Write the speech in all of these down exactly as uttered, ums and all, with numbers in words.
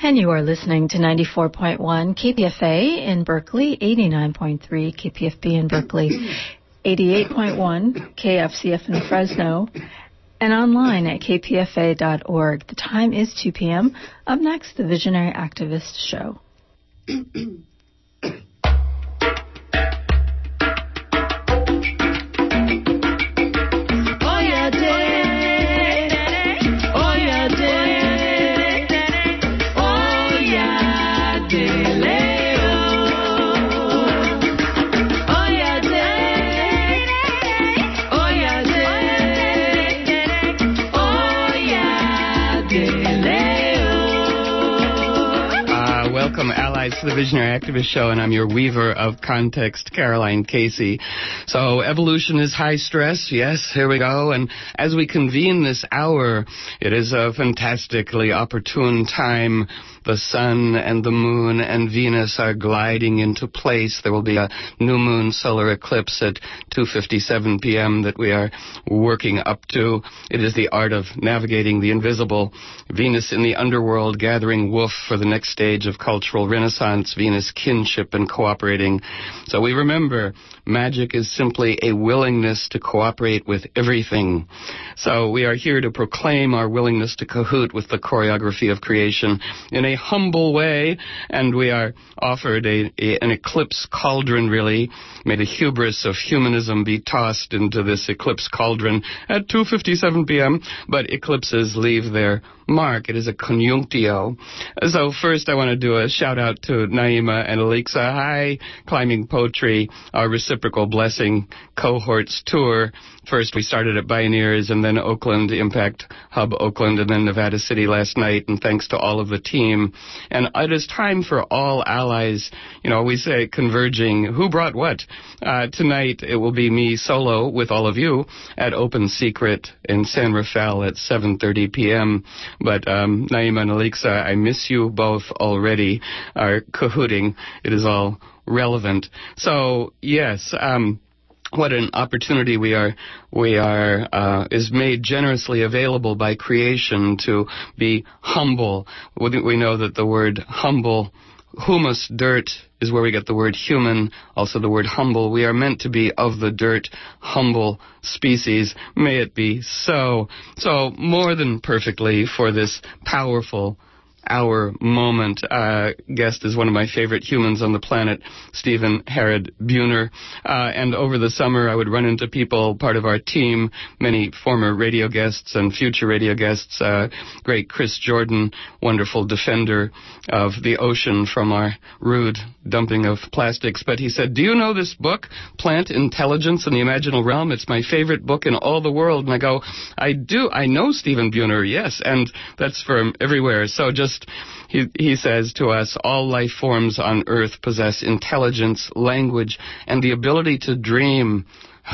And you are listening to ninety-four point one K P F A in Berkeley, eighty-nine point three K P F B in Berkeley, eighty-eight point one K F C F in Fresno, and online at k p f a dot org. The time is two p.m. Up next, the Visionary Activist Show. To the Visionary Activist Show, and I'm your weaver of context, Caroline Casey. So evolution is high stress. Yes, here we go. And as we convene this hour, it is a fantastically opportune time. The sun and the moon and Venus are gliding into place. There will be a new moon solar eclipse at two fifty-seven p.m. that we are working up to. It is the art of navigating the invisible. Venus in the underworld gathering woof for the next stage of cultural renaissance. Venus kinship and cooperating. So we remember magic is simply a willingness to cooperate with everything. So we are here to proclaim our willingness to cahoot with the choreography of creation in a humble way, and we are offered a, a an eclipse cauldron, really. May the hubris of humanism be tossed into this eclipse cauldron at two fifty-seven p.m., but eclipses leave their mark. It is a conjunctio. So first I want to do a shout out to Naima and Alexa. Hi, Climbing Poetry, our reciprocal blessing cohorts tour. First we started at Pioneers and then Oakland, Impact Hub Oakland, and then Nevada City last night, and thanks to all of the team. And it is time for all allies, you know, we say converging. Who brought what? Uh, tonight it will be me solo with all of you at Open Secret in San Rafael at seven thirty p.m. But um, Naima and Alexa, I miss you both already, are cahooting. It is all relevant. So, yes, um, what an opportunity we are, we are, uh, is made generously available by creation to be humble. We know that the word humble, humus, dirt, is where we get the word human, also the word humble. We are meant to be of the dirt, humble species. May it be so. So more than perfectly for this powerful our moment. Uh, guest is one of my favorite humans on the planet, Stephen Herod Buhner. Uh, and over the summer, I would run into people, part of our team, many former radio guests and future radio guests. Uh, great Chris Jordan, wonderful defender of the ocean from our rude dumping of plastics. But he said, do you know this book, Plant Intelligence in the Imaginal Realm? It's my favorite book in all the world. And I go, I do. I know Stephen Buhner, yes. And that's from everywhere. So just He, he says to us, all life forms on Earth possess intelligence, language, and the ability to dream.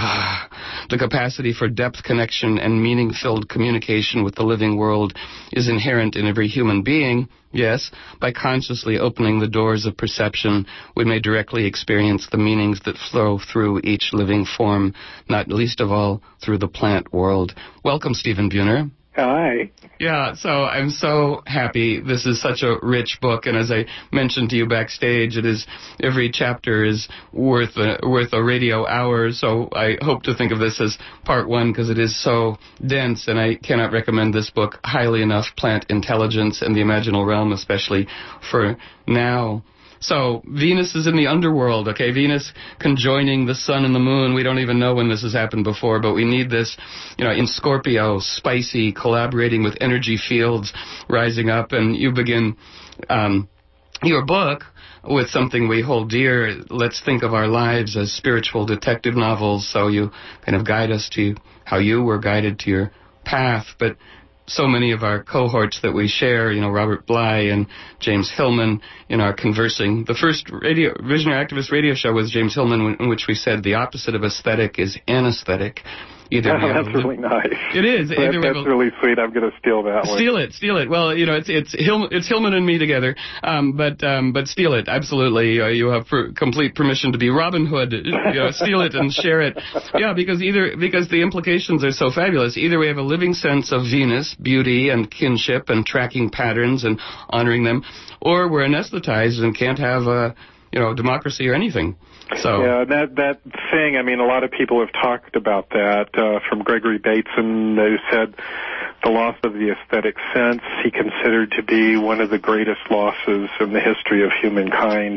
The capacity for depth connection and meaning-filled communication with the living world is inherent in every human being. Yes, by consciously opening the doors of perception, we may directly experience the meanings that flow through each living form, not least of all through the plant world. Welcome, Stephen Buhner. Hi. Yeah, so I'm so happy. This is such a rich book, and as I mentioned to you backstage, it is every chapter is worth a, worth a radio hour. So I hope to think of this as part one because it is so dense, and I cannot recommend this book highly enough. Plant Intelligence and the Imaginal Realm, especially for now. So Venus is in the underworld, okay? Venus conjoining the sun and the moon. We don't even know when this has happened before, but we need this, you know, in Scorpio, spicy, collaborating with energy fields rising up. And you begin um, your book with something we hold dear. Let's think of our lives as spiritual detective novels. So you kind of guide us to how you were guided to your path. But so many of our cohorts that we share, you know, Robert Bly and James Hillman in our conversing. The first radio Visionary Activist radio show was James Hillman, in which we said the opposite of aesthetic is anesthetic. Either Oh, that's really nice. It is. That, Either that's really sweet. I'm going to steal that one. Steal it, steal it. Well, you know, it's it's Hil- it's Hillman and me together, um, but um, but steal it, absolutely. Uh, you have per- complete permission to be Robin Hood. You know, steal it and share it. Yeah, because either because the implications are so fabulous. Either we have a living sense of Venus, beauty, and kinship, and tracking patterns and honoring them, or we're anesthetized and can't have a you know democracy or anything. So yeah, that that thing. I mean, a lot of people have talked about that. Uh, from Gregory Bateson, who said the loss of the aesthetic sense he considered to be one of the greatest losses in the history of humankind,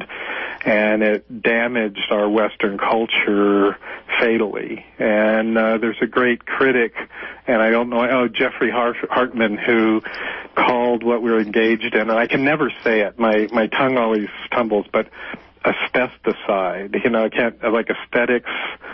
and it damaged our Western culture fatally. And uh, there's a great critic, and I don't know, oh, Jeffrey Hart- Hartman, who called what we're engaged in, and I can never say it. My my tongue always stumbles, but aestheticide, you know, I can't, like aesthetics,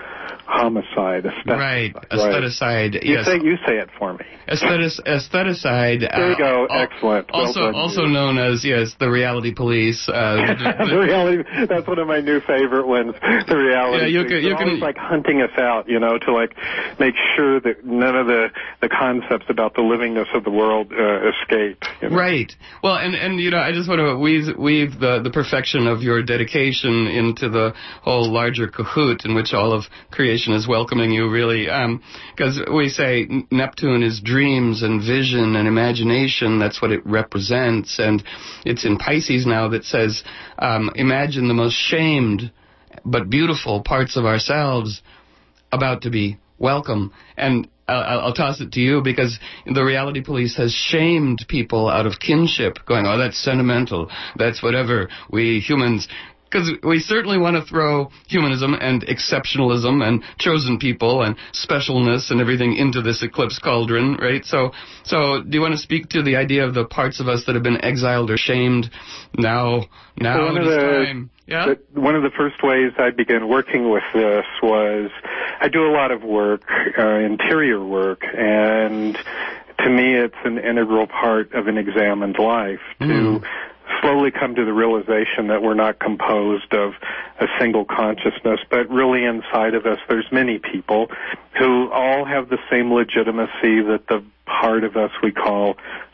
homicide, aestheticide. Right, aestheticide, right. yes. You say, you say it for me. Aesthetic, aestheticide. There you go, uh, excellent. Also, well also known as, yes, the reality police. Uh, the, the reality, that's one of my new favorite ones, the reality. Yeah, you can, you They're can, always like hunting us out, you know, to like make sure that none of the, the concepts about the livingness of the world uh, escape. You know? Right. Well, and, and, you know, I just want to weave, weave the, the perfection of your dedication into the whole larger cahoot in which all of creation is welcoming you, really. Because um, we say Neptune is dreams and vision and imagination. That's what it represents. And it's in Pisces now that says, um, imagine the most shamed but beautiful parts of ourselves about to be welcome. And I'll, I'll toss it to you because the reality police has shamed people out of kinship, going, oh, that's sentimental, that's whatever, we humans... Because we certainly want to throw humanism and exceptionalism and chosen people and specialness and everything into this eclipse cauldron, right? So, so do you want to speak to the idea of the parts of us that have been exiled or shamed? Now, now well, it is the, time. Yeah. The, one of the first ways I began working with this was I do a lot of work, uh, interior work, and to me it's an integral part of an examined life to. Mm. Slowly come to the realization that we're not composed of a single consciousness, but really inside of us there's many people who all have the same legitimacy that the part of us we call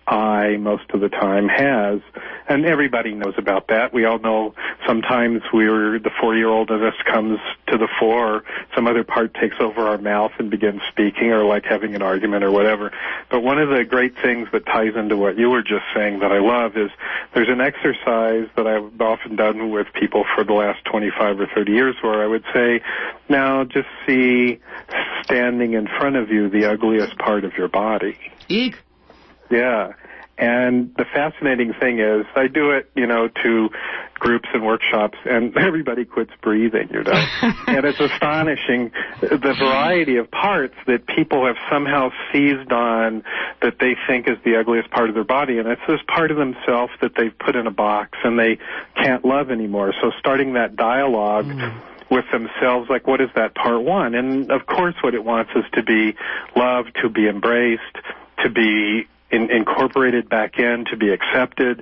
I most of the time has. And everybody knows about that. We all know sometimes we're, the four-year-old of us comes to the fore, some other part takes over our mouth and begins speaking, or like having an argument or whatever. But one of the great things that ties into what you were just saying that I love is there's an exercise that I've often done with people for the last twenty-five or thirty years where I would say, now just see standing in front of you the ugliest part of your body. Eek. Yeah. And the fascinating thing is, I do it, you know, to groups and workshops, and everybody quits breathing, you know. And it's astonishing the variety of parts that people have somehow seized on that they think is the ugliest part of their body. And it's this part of themselves that they've put in a box and they can't love anymore. So starting that dialogue mm. with themselves, like, what is that part one? And, of course, what it wants is to be loved, to be embraced, to be in, incorporated back in, to be accepted.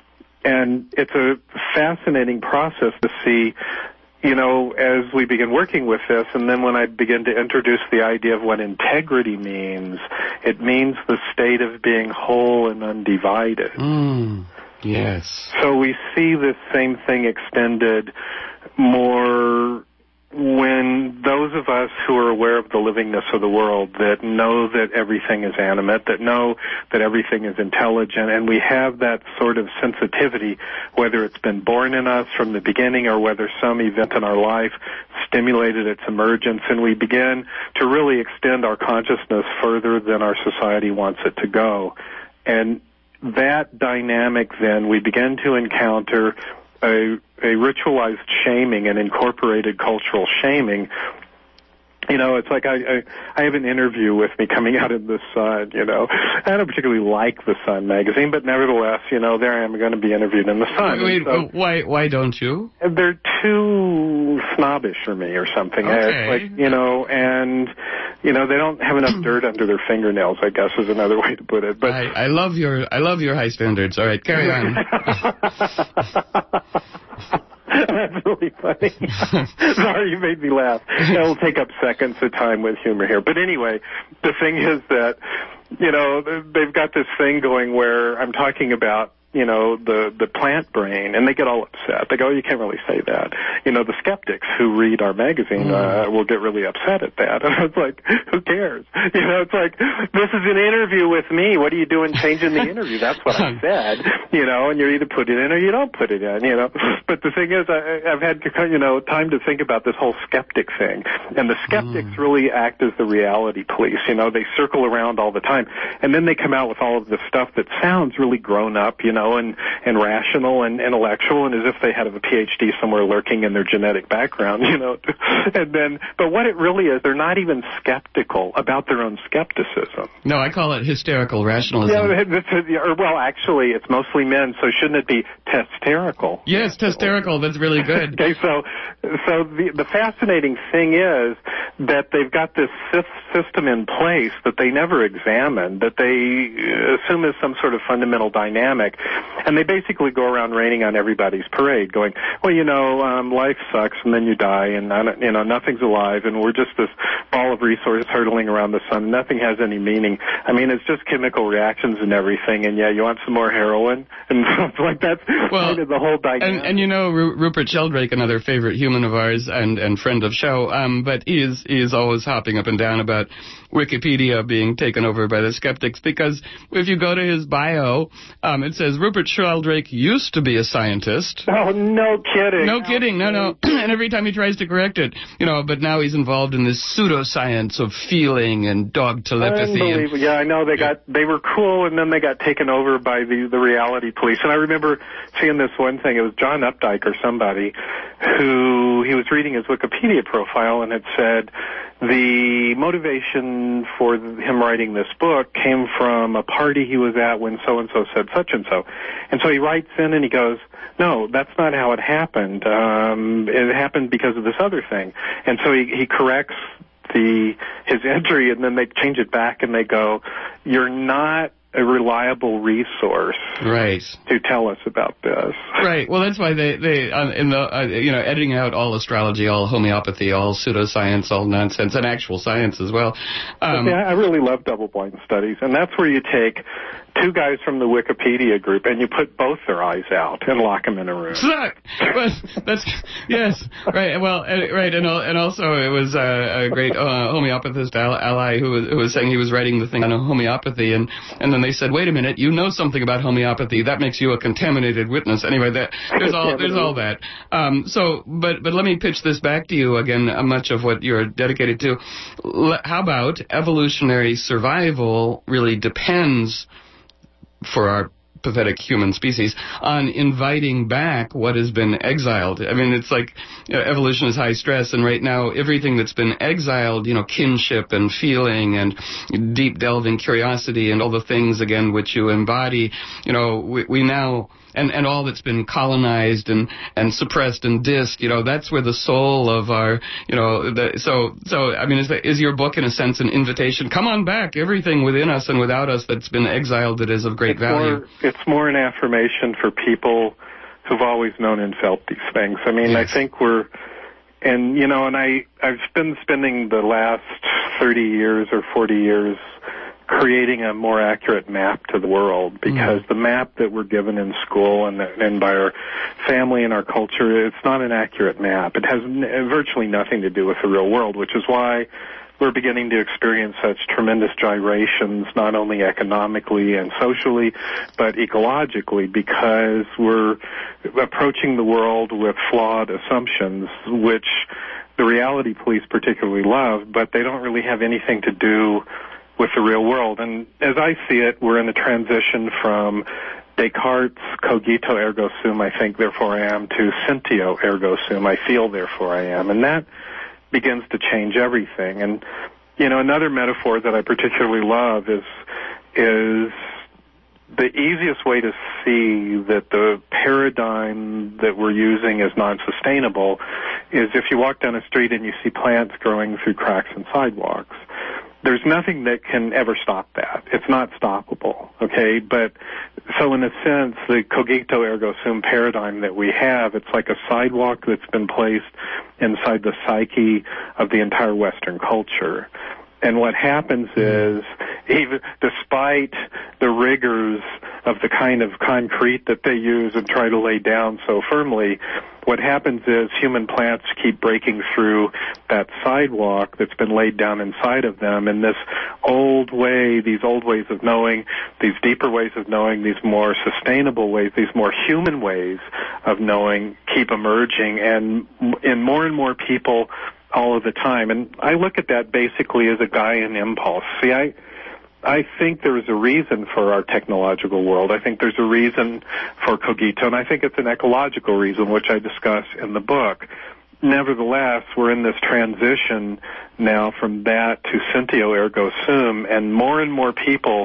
And it's a fascinating process to see, you know, as we begin working with this, and then when I begin to introduce the idea of what integrity means, it means the state of being whole and undivided. Mm, yes. So we see this same thing extended more when those of us who are aware of the livingness of the world, that know that everything is animate, that know that everything is intelligent, and we have that sort of sensitivity, whether it's been born in us from the beginning or whether some event in our life stimulated its emergence, and we begin to really extend our consciousness further than our society wants it to go. And that dynamic, then, we begin to encounter a, a ritualized shaming and incorporated cultural shaming. You know, it's like I, I I have an interview with me coming out in The Sun, you know. I don't particularly like The Sun magazine, but nevertheless, you know, there I am going to be interviewed in The Sun. Wait, so, why why don't you? They're too snobbish for me or something. Okay. Like, you know, and, you know, they don't have enough dirt under their fingernails, I guess is another way to put it. But I, I love your I love your high standards. All right, carry on. That's really funny. Sorry, you made me laugh. It'll take up seconds of time with humor here. But anyway, the thing is that, you know, they've got this thing going where I'm talking about, you know, the, the plant brain, and they get all upset. They go, oh, you can't really say that. You know, the skeptics who read our magazine uh, will get really upset at that. And I was like, who cares? You know, it's like, this is an interview with me. What are you doing changing the interview? That's what I said, you know, and you either put it in or you don't put it in, you know. But the thing is, I, I've had, you know, time to think about this whole skeptic thing. And the skeptics mm. really act as the reality police. You know, they circle around all the time. And then they come out with all of this stuff that sounds really grown up, you know, and, and rational and intellectual, and as if they had a P H D somewhere lurking in their genetic background, you know. And then, but what it really is, they're not even skeptical about their own skepticism. No, I call it hysterical rationalism. Yeah, or, well, actually, it's mostly men, so shouldn't it be testerical? Yes, testerical. That's really good. Okay, so so the, the fascinating thing is that they've got this system in place that they never examine, that they assume is some sort of fundamental dynamic. And they basically go around raining on everybody's parade, going, well, you know, um, life sucks, and then you die, and, you know, nothing's alive, and we're just this ball of resources hurtling around the sun. Nothing has any meaning. I mean, it's just chemical reactions and everything, and, yeah, you want some more heroin? And something like that's well, kind of the whole dynamic. And, and you know, Ru- Rupert Sheldrake, another favorite human of ours and, and friend of show, um, but he is, he is always hopping up and down about Wikipedia being taken over by the skeptics, because if you go to his bio, um, it says Rupert Sheldrake used to be a scientist. Oh, no kidding. No kidding, no, no. And every time he tries to correct it, you know, but now he's involved in this pseudoscience of feeling and dog telepathy. Unbelievable. And, yeah, I know. They got they were cool, and then they got taken over by the, the reality police. And I remember seeing this one thing. It was John Updike or somebody who, he was reading his Wikipedia profile, and it said, the motivation for him writing this book came from a party he was at when so-and-so said such-and-so. And so he writes in and he goes, no, that's not how it happened. Um, it happened because of this other thing. And so he, he corrects the his entry, and then they change it back and they go, you're not a reliable resource right. to tell us about this. Right. Well, that's why they, they uh, in the, uh, you know, editing out all astrology, all homeopathy, all pseudoscience, all nonsense, and actual science as well. Um, yeah, I really love double-blind studies, and that's where you take two guys from the Wikipedia group and you put both their eyes out and lock them in a room. Well, that's, yes, right. Well, right, and and also it was a, a great uh, homeopathist ally who was, who was saying he was writing the thing on homeopathy, and and then they said, wait a minute, you know something about homeopathy, that makes you a contaminated witness. Anyway, that there's all there's all that. Um, so, but but let me pitch this back to you again. Uh, much of what you're dedicated to. L- how about evolutionary survival really depends, for our pathetic human species, on inviting back what has been exiled. I mean, it's like, you know, evolution is high stress, and right now everything that's been exiled, you know, kinship and feeling and deep delving curiosity and all the things, again, which you embody, you know, we, we now... And, and all that's been colonized and, and suppressed and dissed, you know, that's where the soul of our, you know, the, so, so, I mean, is, the, is your book, in a sense, an invitation? Come on back, everything within us and without us that's been exiled that is of great it's value. More, it's more an affirmation for people who've always known and felt these things. I mean, yes. I think we're, and, you know, and I, I've been spending the last thirty years or forty years creating a more accurate map to the world, because mm. the map that we're given in school and, and by our family and our culture, it's not an accurate map. It has n- virtually nothing to do with the real world, which is why we're beginning to experience such tremendous gyrations, not only economically and socially, but ecologically, because we're approaching the world with flawed assumptions, which the reality police particularly love, but they don't really have anything to do with the real world. And as I see it, we're in a transition from Descartes' cogito ergo sum, I think, therefore I am, to sentio ergo sum, I feel, therefore I am. And that begins to change everything. And, you know, another metaphor that I particularly love is is the easiest way to see that the paradigm that we're using is non-sustainable is if you walk down a street and you see plants growing through cracks in sidewalks. there's nothing that can ever stop that. It's not stoppable, okay? But so in a sense, the cogito ergo sum paradigm that we have, it's like a sidewalk that's been placed inside the psyche of the entire Western culture. And what happens is, even despite the rigors of the kind of concrete that they use and try to lay down so firmly, what happens is human plants keep breaking through that sidewalk that's been laid down inside of them, and this old way, these old ways of knowing, these deeper ways of knowing, these more sustainable ways, these more human ways of knowing keep emerging, and in more and more people all of the time. And I look at that basically as a Gaian impulse. See, I I think there's a reason for our technological world. I think there's a reason for cogito, and I think it's an ecological reason, which I discuss in the book. Nevertheless, we're in this transition now from that to sentio ergo sum, and more and more people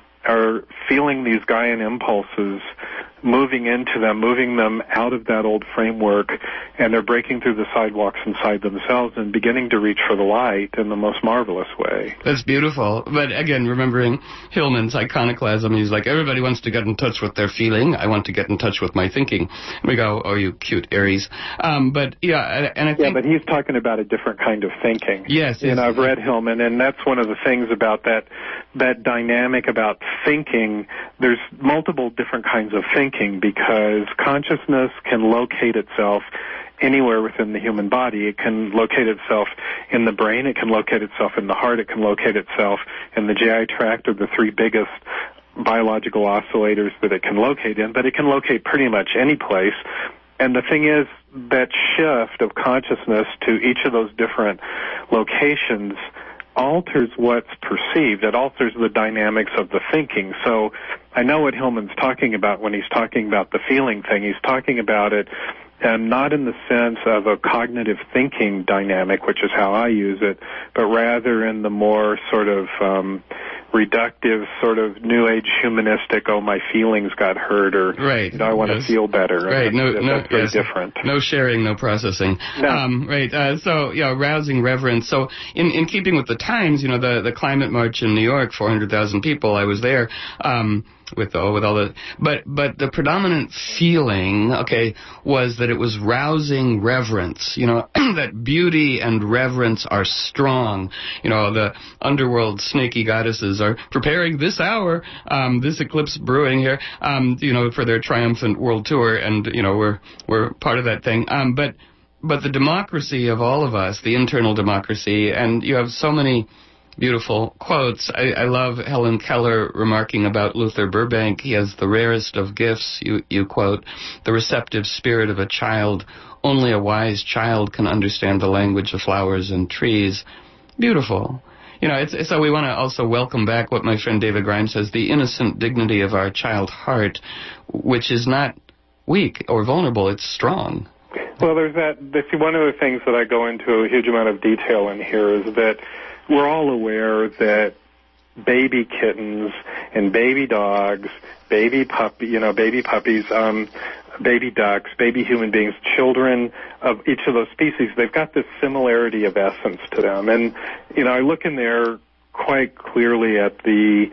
are feeling these Gaian impulses moving into them, moving them out of that old framework, and they're breaking through the sidewalks inside themselves and beginning to reach for the light in the most marvelous way. That's beautiful. But again, remembering Hillman's iconoclasm, he's like, everybody wants to get in touch with their feeling. I want to get in touch with my thinking. And we go, oh, you cute Aries. Um, but yeah, and I think... Yeah, but he's talking about a different kind of thinking. Yes. You know, I've read Hillman, and that's one of the things about that, that dynamic about thinking. There's multiple different kinds of thinking, because consciousness can locate itself anywhere within the human body. It can locate itself in the brain, it can locate itself in the heart, it can locate itself in the G I tract, or the three biggest biological oscillators that it can locate in, but it can locate pretty much any place. And the thing is, that shift of consciousness to each of those different locations alters what's perceived. It alters the dynamics of the thinking. So I know what Hillman's talking about when he's talking about the feeling thing. He's talking about it and not in the sense of a cognitive thinking dynamic, which is how I use it, but rather in the more sort of um, reductive, sort of New Age humanistic, oh, my feelings got hurt, or right. you know, I want yes. to feel better. Right, no, that's, no, that's very yes. different. No sharing, no processing. No. Um, right, uh, so, yeah, rousing reverence. So in, in keeping with the times, you know, the, the climate march in New York, four hundred thousand people, I was there, um, with all, with all the, but, but the predominant feeling, okay, was that it was rousing reverence, you know, that beauty and reverence are strong. You know, the underworld snaky goddesses are preparing this hour, um, this eclipse brewing here, um, you know, for their triumphant world tour, and, you know, we're, we're part of that thing. Um, but, but the democracy of all of us, the internal democracy, and you have so many beautiful quotes. I, I love Helen Keller remarking about Luther Burbank. He has the rarest of gifts, you, you quote, the receptive spirit of a child. Only a wise child can understand the language of flowers and trees. Beautiful. You know, it's, so we want to also welcome back what my friend David Grimes says, the innocent dignity of our child heart, which is not weak or vulnerable, it's strong. Well, there's that, see, one of the things that I go into a huge amount of detail in here is that we're all aware that baby kittens and baby dogs, baby puppy, you know, baby puppies, um, baby ducks, baby human beings, children of each of those species, they've got this similarity of essence to them. And, you know, I look in there quite clearly at the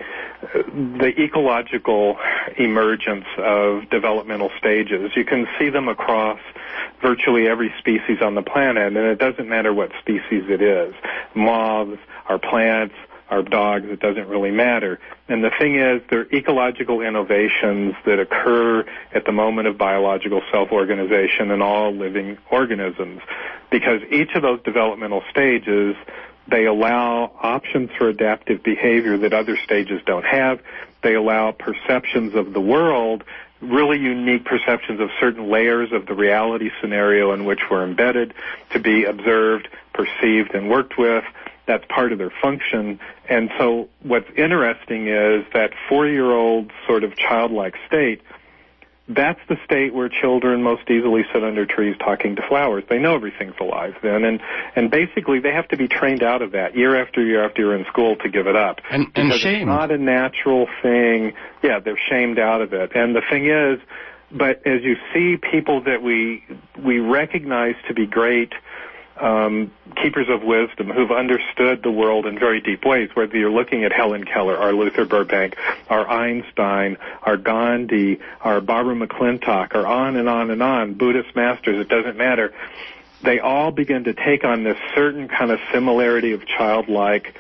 the ecological emergence of developmental stages. You can see them across virtually every species on the planet, and it doesn't matter what species it is. Moths, our plants, our dogs, it doesn't really matter. And the thing is, they're ecological innovations that occur at the moment of biological self-organization in all living organisms, because each of those developmental stages, they allow options for adaptive behavior that other stages don't have. They allow perceptions of the world, really unique perceptions of certain layers of the reality scenario in which we're embedded, to be observed, perceived, and worked with. That's part of their function. And so what's interesting is that four-year-old sort of childlike state, that's the state where children most easily sit under trees talking to flowers. They know everything's alive then, and and basically they have to be trained out of that year after year after year in school to give it up. And, and because shamed. It's not a natural thing. Yeah, they're shamed out of it. And the thing is, but as you see people that we we recognize to be great um, keepers of wisdom who've understood the world in very deep ways, whether you're looking at Helen Keller, our Luther Burbank, our Einstein, our Gandhi, our Barbara McClintock, or on and on and on, Buddhist masters, it doesn't matter. They all begin to take on this certain kind of similarity of childlike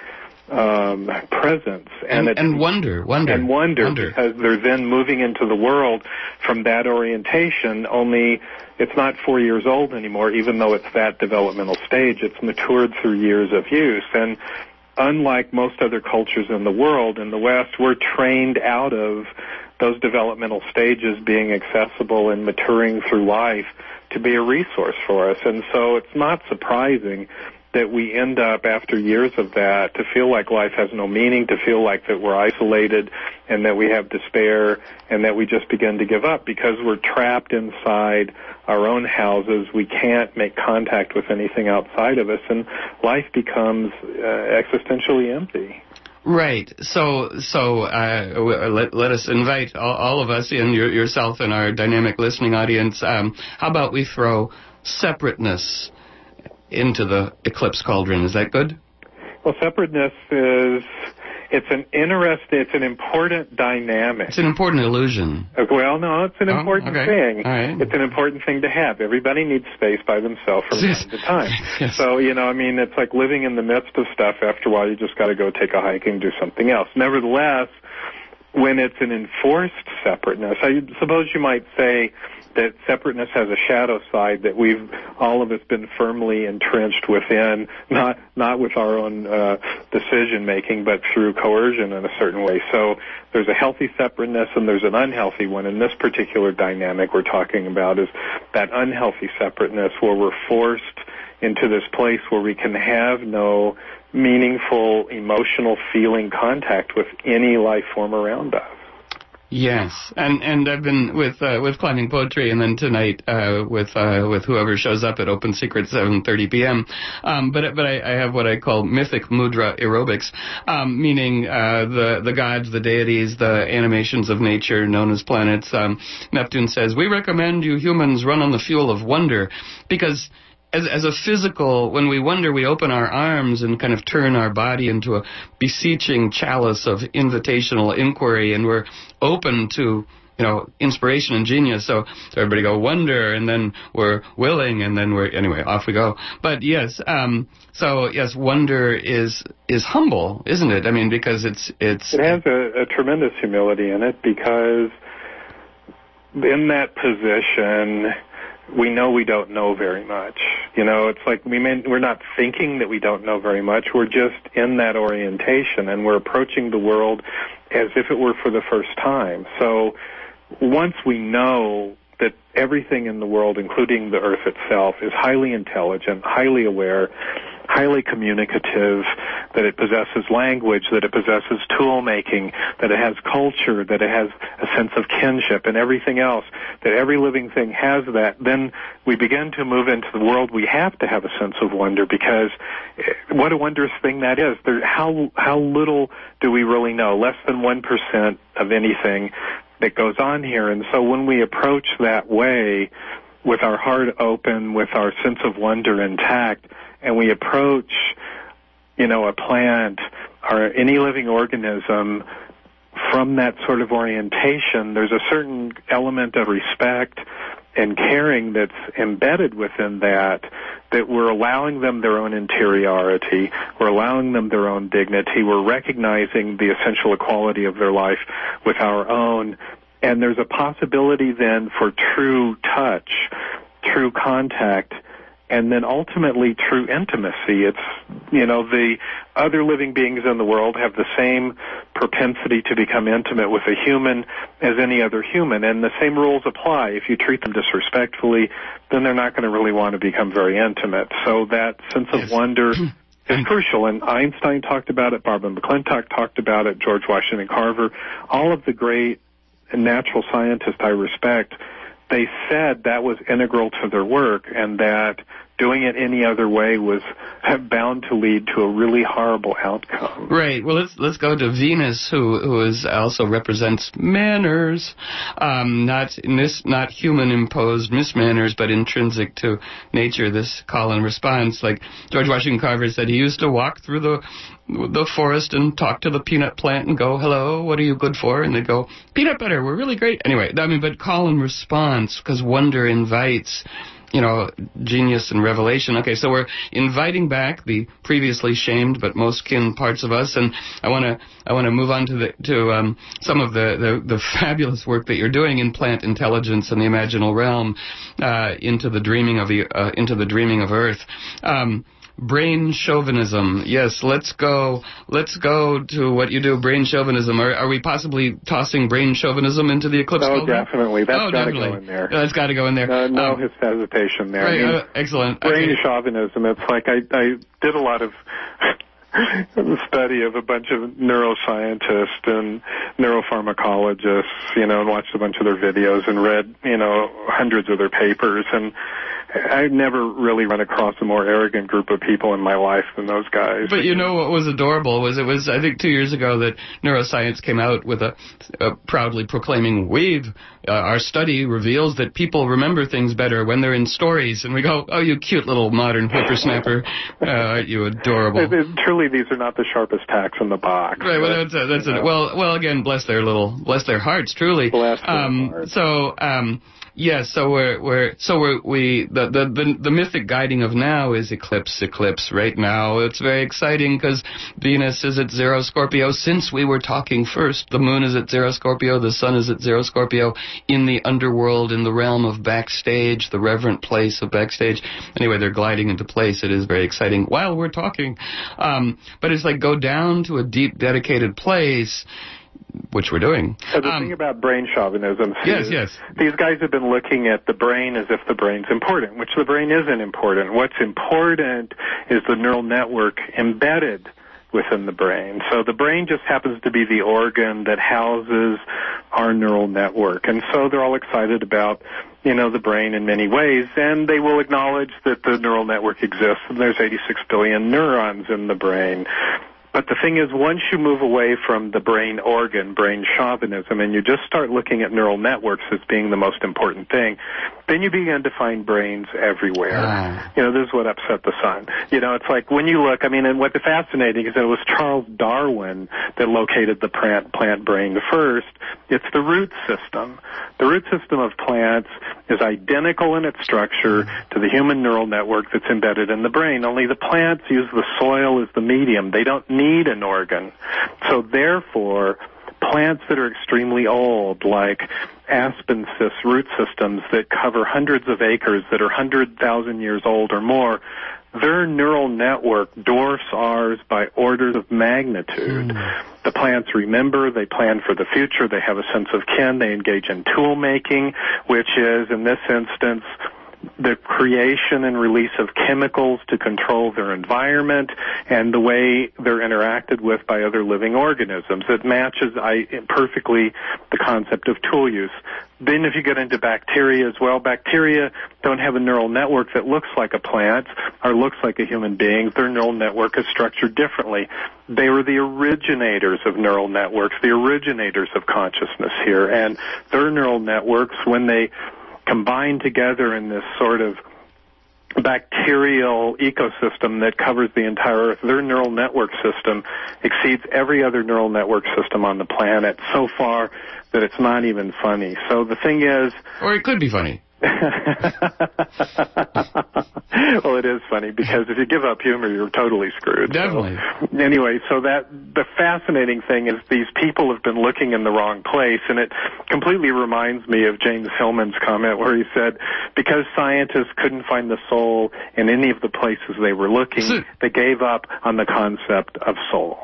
um, presence. And, and, and wonder, wonder. And wonder, wonder, because they're then moving into the world from that orientation, only it's not four years old anymore, even though it's that developmental stage. It's matured through years of use. And unlike most other cultures in the world, in the West, we're trained out of those developmental stages being accessible and maturing through life to be a resource for us. And so it's not surprising that we end up, after years of that, to feel like life has no meaning, to feel like that we're isolated and that we have despair and that we just begin to give up because we're trapped inside our own houses. We can't make contact with anything outside of us, and life becomes uh, existentially empty. Right. So, so uh, let, let us invite all, all of us in, your, yourself and our dynamic listening audience. Um, how about we throw separateness into the eclipse cauldron? Is that good? Well, separateness is, it's an interesting, it's an important dynamic. It's an important illusion. Well, no, it's an oh, important okay. thing. All right. It's an important thing to have. Everybody needs space by themselves from time to time. Yes. So, you know, I mean, it's like living in the midst of stuff. After a while, you just got to go take a hike and do something else. Nevertheless, when it's an enforced separateness, I suppose you might say that separateness has a shadow side that we've all of us been firmly entrenched within, not not with our own uh, decision making, but through coercion in a certain way. So there's a healthy separateness and there's an unhealthy one. And this particular dynamic we're talking about is that unhealthy separateness where we're forced into this place where we can have no meaningful emotional feeling contact with any life form around us. Yes, and and I've been with uh, with Climbing Poetry, and then tonight uh, with uh, with whoever shows up at Open Secret seven thirty p.m. Um, but but I, I have what I call mythic mudra aerobics, um, meaning uh, the the gods, the deities, the animations of nature known as planets. Um, Neptune says, we recommend you humans run on the fuel of wonder, because As, as a physical, when we wonder, we open our arms and kind of turn our body into a beseeching chalice of invitational inquiry, and we're open to, you know, inspiration and genius. So, so everybody go wonder, and then we're willing, and then we're, anyway, off we go. But yes, um, so yes, wonder is is humble, isn't it? I mean, because it's it's it has a, a tremendous humility in it, because in that position, we know we don't know very much. You know, it's like we may, we're not thinking that we don't know very much. We're just in that orientation, and we're approaching the world as if it were for the first time. So once we know that everything in the world, including the Earth itself, is highly intelligent, highly aware, highly communicative, that it possesses language, that it possesses tool-making, that it has culture, that it has a sense of kinship and everything else, that every living thing has that, then we begin to move into the world. We have to have a sense of wonder, because what a wondrous thing that is. There, how, how little do we really know? Less than one percent of anything that goes on here. And so when we approach that way, with our heart open, with our sense of wonder intact, and we approach, you know, a plant or any living organism from that sort of orientation, there's a certain element of respect and caring that's embedded within that, that we're allowing them their own interiority, we're allowing them their own dignity, we're recognizing the essential equality of their life with our own, and there's a possibility then for true touch, true contact, and then ultimately true intimacy. It's, you know, the other living beings in the world have the same propensity to become intimate with a human as any other human, and the same rules apply. If you treat them disrespectfully, then they're not going to really want to become very intimate. So that sense of yes. wonder is crucial, and Einstein talked about it, Barbara McClintock talked about it, George Washington Carver, all of the great natural scientists I respect, they said that was integral to their work, and that doing it any other way was bound to lead to a really horrible outcome. Right. Well, let's let's go to Venus, who who is also represents manners, um, not in this not human imposed mismanners, but intrinsic to nature. This call and response, like George Washington Carver said, he used to walk through the the forest and talk to the peanut plant and go, "Hello, what are you good for?" And they go, "Peanut butter, we're really great." Anyway, I mean, but call and response, because wonder invites, you know, genius and revelation. Okay, so we're inviting back the previously shamed but most kin parts of us, and I want to I want to move on to the to um, some of the, the the fabulous work that you're doing in plant intelligence and the imaginal realm, uh, into the dreaming of the uh, into the dreaming of Earth. Um, Brain chauvinism. Yes, let's go. Let's go to what you do. Brain chauvinism. Are, are we possibly tossing brain chauvinism into the eclipse? Oh, definitely. That's oh, got to definitely. go in there. That's got to go in there. No, no um, hesitation there. Right. I mean, uh, excellent. Brain okay. chauvinism. It's like I, I did a lot of study of a bunch of neuroscientists and neuropharmacologists, you know, and watched a bunch of their videos and read, you know, hundreds of their papers, and I've never really run across a more arrogant group of people in my life than those guys. But you know what was adorable was it was, I think, two years ago that neuroscience came out with a, a proudly proclaiming, we've, uh, our study reveals that people remember things better when they're in stories. And we go, oh, you cute little modern whippersnapper. Uh, aren't you adorable? It, it, truly, these are not the sharpest tacks in the box. Right, well, that's, a, that's it. Well, well, again, bless their little, bless their hearts, truly. Bless their um, hearts. So, um, yes, so we're, we're, so we're, we, the, the, the, the mythic guiding of now is eclipse, eclipse right now. It's very exciting because Venus is at zero Scorpio since we were talking first. The moon is at zero Scorpio, the sun is at zero Scorpio in the underworld, in the realm of backstage, the reverent place of backstage. Anyway, they're gliding into place. It is very exciting while we're talking. Um, but it's like go down to a deep, dedicated place, which we're doing. So the um, thing about brain chauvinism, yes, is yes. these guys have been looking at the brain as if the brain's important, which the brain isn't important. What's important is the neural network embedded within the brain. So the brain just happens to be the organ that houses our neural network. And so they're all excited about, you know, the brain in many ways, and they will acknowledge that the neural network exists, and there's eighty-six billion neurons in the brain. But the thing is, once you move away from the brain organ, brain chauvinism, and you just start looking at neural networks as being the most important thing, then you begin to find brains everywhere. Ah. You know, this is what upset the sun. You know, it's like when you look, I mean, and what's fascinating is that it was Charles Darwin that located the plant, plant brain first. It's the root system. The root system of plants is identical in its structure to the human neural network that's embedded in the brain, only the plants use the soil as the medium. They don't need an organ. So therefore, plants that are extremely old, like aspen root systems that cover hundreds of acres that are one hundred thousand years old or more, their neural network dwarfs ours by orders of magnitude. Mm. The plants remember, they plan for the future, they have a sense of kin, they engage in tool making, which is, in this instance, the creation and release of chemicals to control their environment and the way they're interacted with by other living organisms. It matches I, perfectly the concept of tool use. Then if you get into bacteria as well, bacteria don't have a neural network that looks like a plant or looks like a human being. Their neural network is structured differently. They were the originators of neural networks, the originators of consciousness here. And their neural networks, when they combined together in this sort of bacterial ecosystem that covers the entire Earth, their neural network system exceeds every other neural network system on the planet so far that it's not even funny. So the thing is... Or it could be funny. Well, it is funny because if you give up humor, you're totally screwed. Definitely. So, anyway, so that the fascinating thing is these people have been looking in the wrong place, and it completely reminds me of James Hillman's comment where he said, because scientists couldn't find the soul in any of the places they were looking, they gave up on the concept of soul.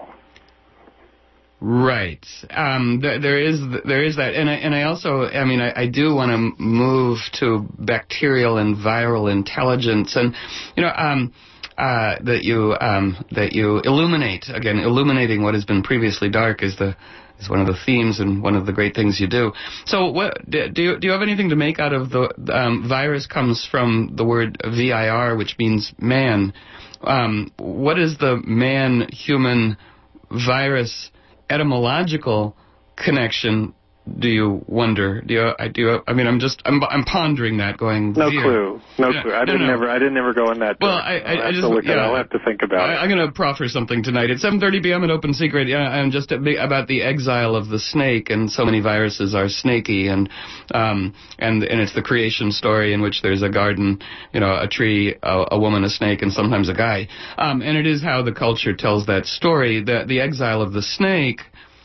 Right. Um, th- there is there is that, and I, and I also, I mean, I, I do want to move to bacterial and viral intelligence, and you know, um, uh, that you um, that you illuminate. Again, illuminating what has been previously dark is the is one of the themes and one of the great things you do. So, what do you do? You have anything to make out of the um, virus? Comes from the word V I R, which means man. Um, what is the man-human virus etymological connection? Do you wonder? Do you? I do. I mean, I'm just. I'm. I'm pondering that. Going. No here. clue. No yeah, clue. I didn't no, no. never. I didn't ever go in that. Well, direction. I. I, I just. Look yeah. at it. I'll have to think about I, it. I'm going to proffer something tonight. It's seven thirty p.m. at Open Secret. Yeah, I'm just about the exile of the snake, and so many viruses are snaky, and um, and and it's the creation story in which there's a garden, you know, a tree, a, a woman, a snake, and sometimes a guy. Um, and it is how the culture tells that story. The the exile of the snake.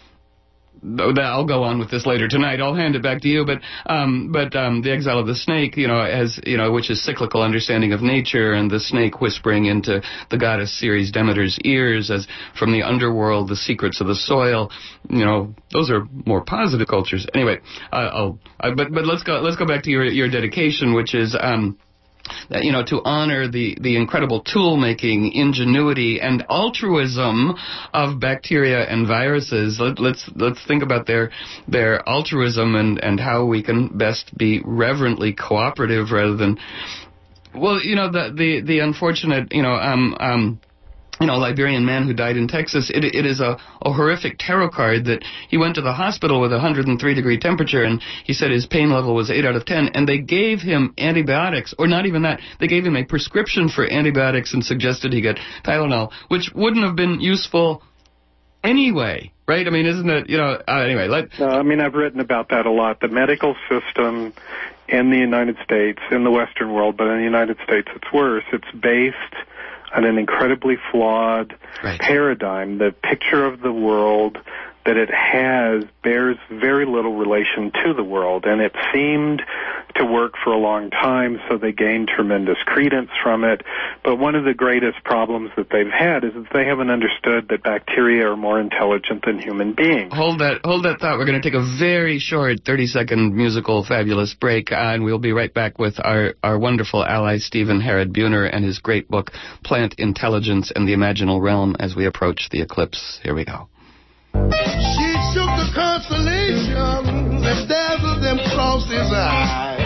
I'll go on with this later tonight. I'll hand it back to you. But um, but um, the exile of the snake, you know, has you know, which is cyclical understanding of nature, and the snake whispering into the goddess Ceres Demeter's ears, as from the underworld, the secrets of the soil. You know, those are more positive cultures. Anyway, uh, I'll. Uh, but but let's go let's go back to your your dedication, which is. Um, That, you know, to honor the, the incredible tool-making, ingenuity, and altruism of bacteria and viruses. Let, let's let's think about their their altruism and, and how we can best be reverently cooperative rather than, well, you know, the the, the unfortunate, you know, um um. You know, Liberian man who died in Texas, it, it is a, a horrific tarot card that he went to the hospital with a one hundred three degree temperature, and he said his pain level was eight out of ten, and they gave him antibiotics, or not even that, they gave him a prescription for antibiotics and suggested he get Tylenol, which wouldn't have been useful anyway, right? I mean, isn't it, you know, uh, anyway. Let, no, I mean, I've written about that a lot. The medical system in the United States, in the Western world, but in the United States it's worse. It's based on an incredibly flawed right. paradigm. The picture of the world that it has bears very little relation to the world, and it seemed to work for a long time, so they gained tremendous credence from it. But one of the greatest problems that they've had is that they haven't understood that bacteria are more intelligent than human beings. Hold that hold that thought. We're going to take a very short thirty-second musical fabulous break, uh, and we'll be right back with our, our wonderful ally, Stephen Herod Buhner, and his great book, Plant Intelligence and the Imaginal Realm, as we approach the eclipse. Here we go. She shook the constellation that dazzled them across his eyes.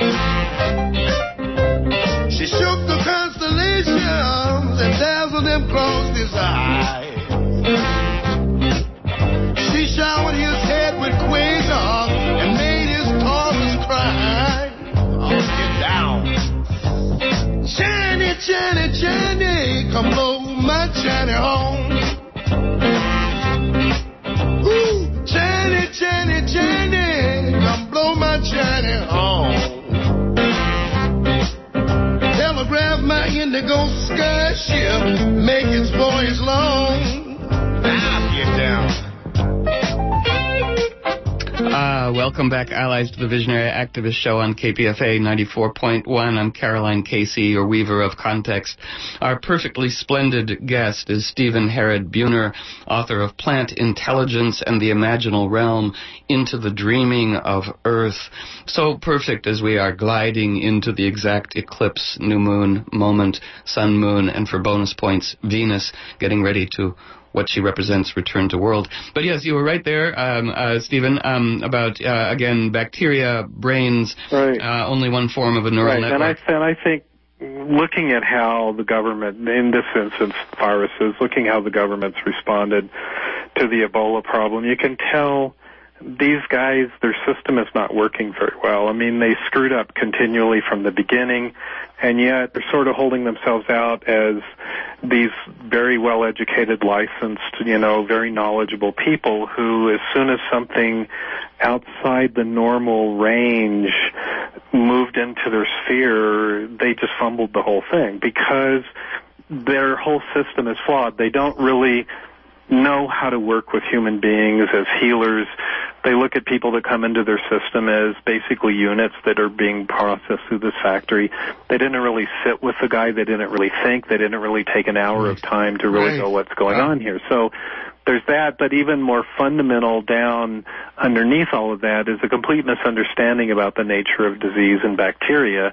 She shook the constellation that dazzled them across his eyes. She showered his head with quasar and made his tortoise cry. Oh, get down. Shiny, shiny, shiny, come blow my shiny home. Ooh, Jenny, Jenny, Jenny, come blow my Jenny home. Telegraph my indigo sky ship, make its voyage long. Now get down. Uh, welcome back, allies, to the Visionary Activist Show on K P F A ninety-four point one. I'm Caroline Casey, your weaver of context. Our perfectly splendid guest is Stephen Herod Buhner, author of Plant Intelligence and the Imaginal Realm, Into the Dreaming of Earth. So perfect as we are gliding into the exact eclipse, new moon, moment, sun, moon, and for bonus points, Venus, getting ready to what she represents, return to world. But yes, you were right there, um, uh, Stephen, um, about, uh, again, bacteria, brains, right. uh, only one form of a neural right. network. And I, and I think looking at how the government, in this instance, viruses, looking how the government's responded to the Ebola problem, you can tell these guys, their system is not working very well. I mean, they screwed up continually from the beginning, and yet they're sort of holding themselves out as these very well-educated, licensed, you know, very knowledgeable people who, as soon as something outside the normal range moved into their sphere, they just fumbled the whole thing because their whole system is flawed. They don't really know how to work with human beings as healers. They look at people that come into their system as basically units that are being processed through this factory. They didn't really sit with the guy. They didn't really think. They didn't really take an hour of time to really right. know what's going on here. So there's that, but even more fundamental down underneath all of that is a complete misunderstanding about the nature of disease and bacteria.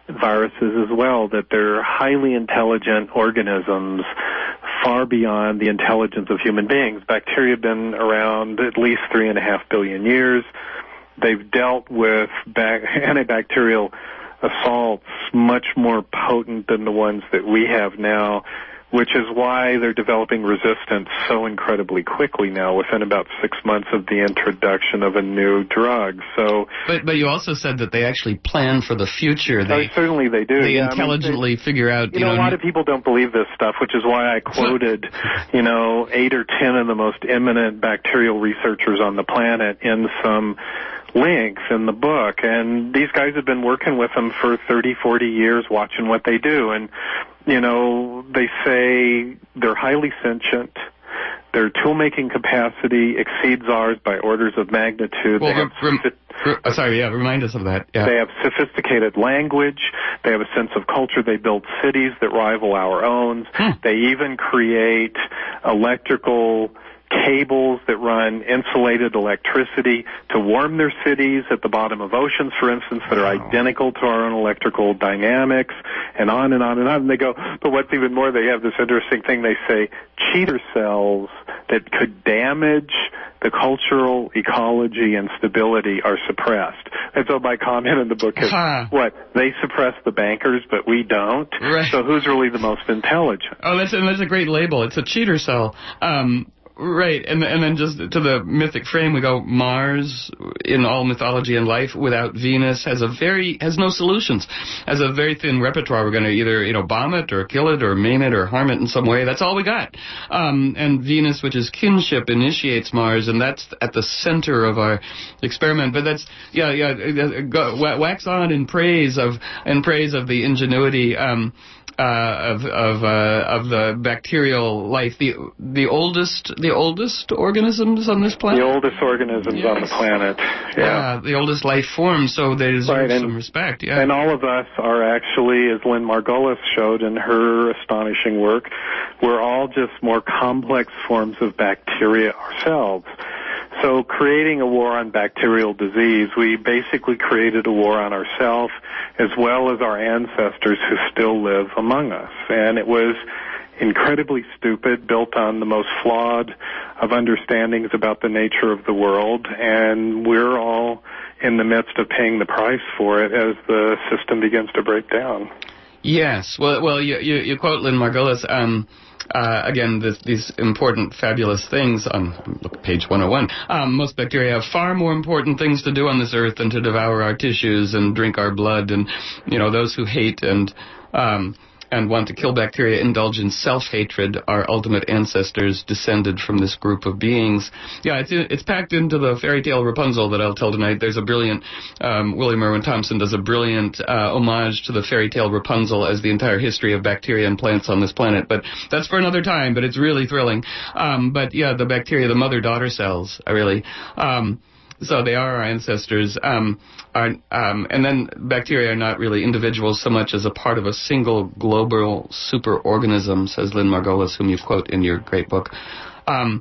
viruses as well, that they're highly intelligent organisms, far beyond the intelligence of human beings. Bacteria have been around at least three and a half billion years. They've dealt with bac- antibacterial assaults much more potent than the ones that we have now, which is why they're developing resistance so incredibly quickly now, within about six months of the introduction of a new drug. So, but but you also said that they actually plan for the future. They oh, certainly they do. They yeah, intelligently I mean, they, figure out. You, you know, know, a lot of people don't believe this stuff, which is why I quoted, you know, eight or ten of the most eminent bacterial researchers on the planet in some links in the book. And these guys have been working with them for thirty, forty years, watching what they do. And you know, they say they're highly sentient. Their tool-making capacity exceeds ours by orders of magnitude. Well, they have rem- rem- uh, sorry, yeah, remind us of that. Yeah. They have sophisticated language. They have a sense of culture. They build cities that rival our own. Hmm. They even create electrical cables that run insulated electricity to warm their cities at the bottom of oceans, for instance, that are Wow. identical to our own electrical dynamics, and on and on and on. And they go, but what's even more, they have this interesting thing. They say cheater cells that could damage the cultural ecology and stability are suppressed. And so my comment in the book is, huh. what, they suppress the bankers, but we don't? Right. So who's really the most intelligent? Oh, that's, and that's a great label. It's a cheater cell. Um, Right, and and then just to the mythic frame, we go Mars in all mythology and life without Venus has a very has no solutions, has a very thin repertoire. We're going to either you know bomb it or kill it or maim it or harm it in some way. That's all we got. Um, and Venus, which is kinship, initiates Mars, and that's at the center of our experiment. But that's yeah yeah go, wax on in praise of in praise of the ingenuity. Um, Uh, of of uh, of the bacterial life, the the oldest the oldest organisms on this planet. The oldest organisms yes. on the planet. Yeah. yeah, the oldest life form. So they deserve right, and, some respect. Yeah, and all of us are actually, as Lynn Margulis showed in her astonishing work, we're all just more complex forms of bacteria ourselves. So creating a war on bacterial disease, we basically created a war on ourselves as well as our ancestors who still live among us. And it was incredibly stupid, built on the most flawed of understandings about the nature of the world, and we're all in the midst of paying the price for it as the system begins to break down. Yes. Well, well, you you, you quote Lynn Margulis. Um, Uh, again, this, these important, fabulous things on look, page one oh one. Um, most bacteria have far more important things to do on this earth than to devour our tissues and drink our blood. And, you know, those who hate and um, and want to kill bacteria indulge in self-hatred. Our ultimate ancestors descended from this group of beings. Yeah, it's it's packed into the fairy tale Rapunzel that I'll tell tonight. There's a brilliant, um, William Irwin Thompson does a brilliant uh, homage to the fairy tale Rapunzel as the entire history of bacteria and plants on this planet. But that's for another time, but it's really thrilling. Um, but yeah, the bacteria, the mother-daughter cells, I really... Um, So they are our ancestors, um, are, um, and then bacteria are not really individuals so much as a part of a single global superorganism, says Lynn Margulis, whom you quote in your great book. Um,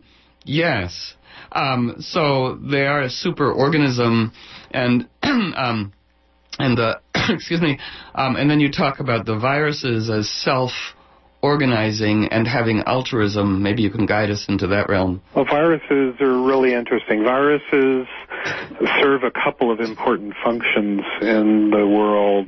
yes, um, so they are a superorganism, and um, and uh, excuse me, um, and then you talk about the viruses as self. Organizing and having altruism. Maybe you can guide us into that realm. Well, viruses are really interesting. Viruses serve a couple of important functions in the world.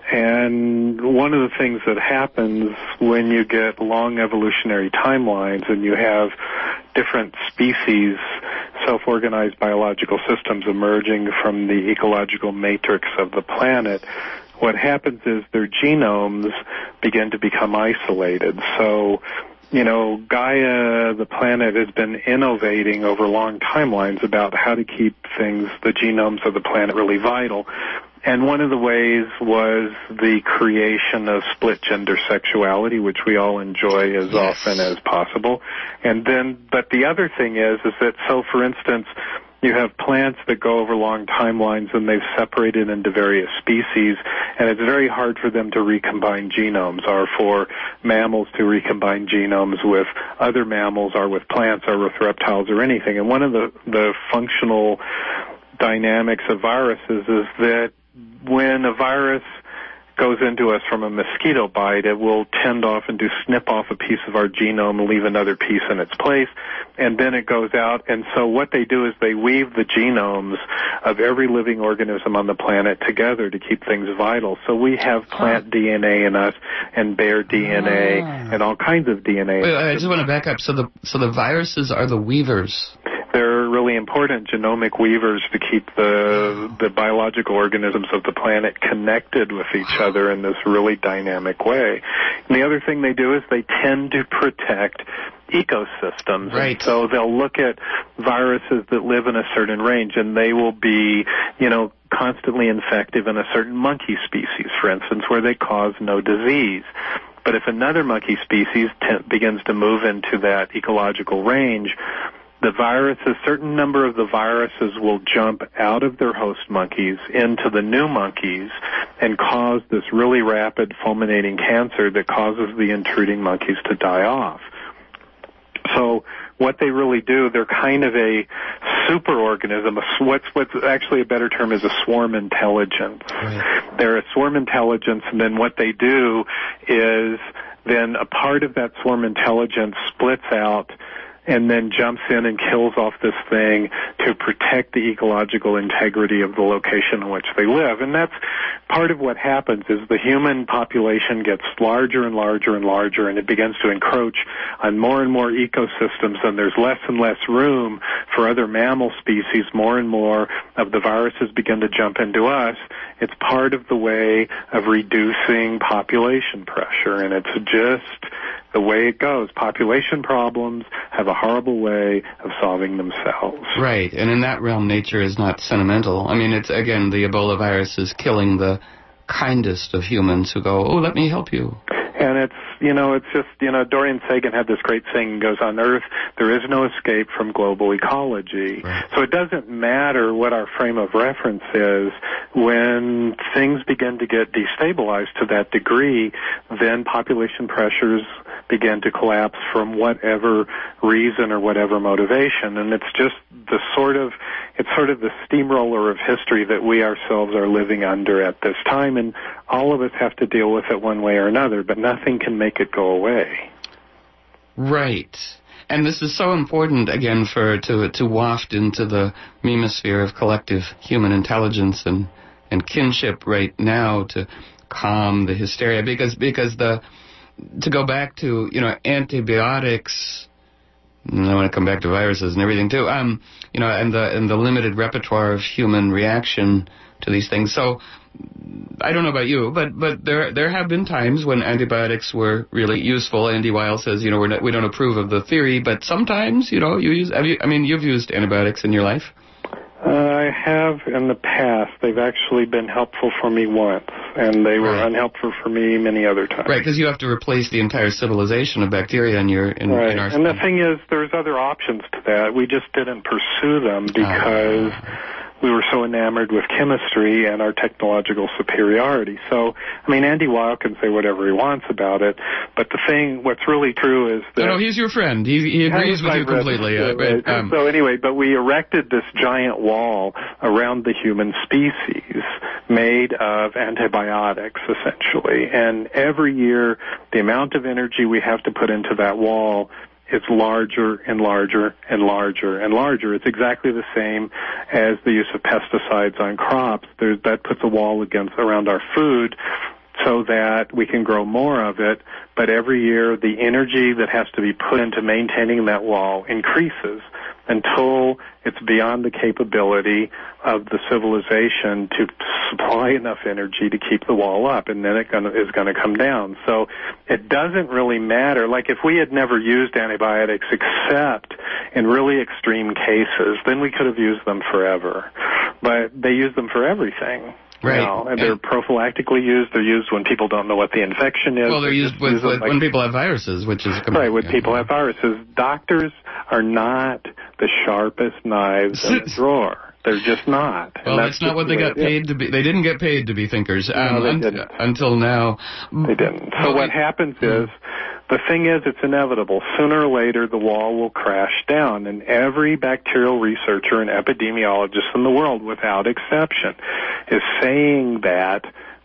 And one of the things that happens when you get long evolutionary timelines and you have different species, self-organized biological systems emerging from the ecological matrix of the planet, what happens is their genomes begin to become isolated. So, you know, Gaia, the planet, has been innovating over long timelines about how to keep things, the genomes of the planet, really vital. And one of the ways was the creation of split gender sexuality, which we all enjoy as yes. often as possible. And then, but the other thing is, is that, so for instance, you have plants that go over long timelines and they've separated into various species, and it's very hard for them to recombine genomes, or for mammals to recombine genomes with other mammals, or with plants, or with reptiles, or anything. And one of the, the functional dynamics of viruses is that when a virus goes into us from a mosquito bite, it will tend often to snip off a piece of our genome and leave another piece in its place, and then it goes out. And so what they do is they weave the genomes of every living organism on the planet together to keep things vital. So we have plant huh. D N A in us, and bear D N A, ah. and all kinds of D N A. Wait, I just want to back up. So the so the viruses are the weavers. They're really important genomic weavers to keep the the biological organisms of the planet connected with each other in this really dynamic way. And the other thing they do is they tend to protect ecosystems. Right. And so they'll look at viruses that live in a certain range, and they will be, you know, constantly infective in a certain monkey species, for instance, where they cause no disease. But if another monkey species t- begins to move into that ecological range, the viruses, a certain number of the viruses will jump out of their host monkeys into the new monkeys and cause this really rapid fulminating cancer that causes the intruding monkeys to die off. So what they really do, they're kind of a superorganism. What's, what's actually a better term is a swarm intelligence. Right. They're a swarm intelligence, and then what they do is then a part of that swarm intelligence splits out and then jumps in and kills off this thing to protect the ecological integrity of the location in which they live. And that's part of what happens is the human population gets larger and larger and larger, and it begins to encroach on more and more ecosystems, and there's less and less room for other mammal species. More and more of the viruses begin to jump into us. It's part of the way of reducing population pressure, and it's just the way it goes. Population problems have a horrible way of solving themselves. Right, and in that realm, nature is not sentimental. I mean, it's, again, the Ebola virus is killing the kindest of humans who go, oh, let me help you. And it's, you know, it's just, you know, Dorian Sagan had this great saying, goes, on Earth, there is no escape from global ecology. Right. So it doesn't matter what our frame of reference is. When things begin to get destabilized to that degree, then population pressures begin to collapse from whatever reason or whatever motivation. And it's just the sort of, it's sort of the steamroller of history that we ourselves are living under at this time, and all of us have to deal with it one way or another, but nothing can make it go away. Right. And this is so important, again, for to to waft into the memosphere of collective human intelligence and, and kinship right now to calm the hysteria, because because the to go back to, you know, antibiotics, and I want to come back to viruses and everything too, um, you know, and the and the limited repertoire of human reaction to these things. So I don't know about you, but but there there have been times when antibiotics were really useful. Andy Weil says, you know, we're not, we don't approve of the theory, but sometimes, you know, you use. Have you? I mean, you've used antibiotics in your life. Uh, I have in the past. They've actually been helpful for me once, and they were right. unhelpful for me many other times. Right, because you have to replace the entire civilization of bacteria in your in, right. in our. And the thing is, there's other options to that. We just didn't pursue them because. Oh. We were so enamored with chemistry and our technological superiority. So, I mean, Andy Weil can say whatever he wants about it, but the thing, what's really true is that... No, no, he's your friend. He, he agrees with you completely. Uh, but, um, so anyway, but we erected this giant wall around the human species made of antibiotics, essentially. And every year, the amount of energy we have to put into that wall it's larger and larger and larger and larger. It's exactly the same as the use of pesticides on crops. There's, that puts a wall against around our food so that we can grow more of it. But every year, the energy that has to be put into maintaining that wall increases until it's beyond the capability of the civilization to supply enough energy to keep the wall up, and then it gonna, is going to come down. So it doesn't really matter. Like if we had never used antibiotics except in really extreme cases, then we could have used them forever. But they use them for everything. Right. You know, and they're prophylactically used. They're used when people don't know what the infection is. Well, they're, they're used with, with, like, when people have viruses, which is... Right, when yeah. people have viruses. Doctors are not the sharpest knives in the drawer. They're just not. Well, that's, that's not what they got paid to be. They didn't get paid to be thinkers um, no, they un- didn't. until now. They didn't. So what happens is, the thing is, it's inevitable. Sooner or later, the wall will crash down, and every bacterial researcher and epidemiologist in the world, without exception, is saying that